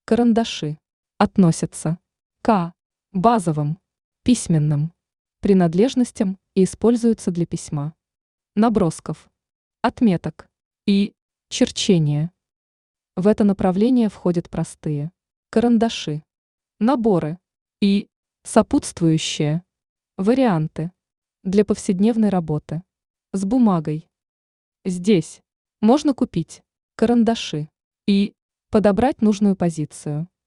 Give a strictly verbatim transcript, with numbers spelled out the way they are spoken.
Карандаши относятся к базовым, письменным принадлежностям и используются для письма, набросков, отметок и черчения. В это направление входят простые карандаши, наборы и сопутствующие варианты для повседневной работы с бумагой. Здесь можно купить карандаши и подобрать нужную позицию.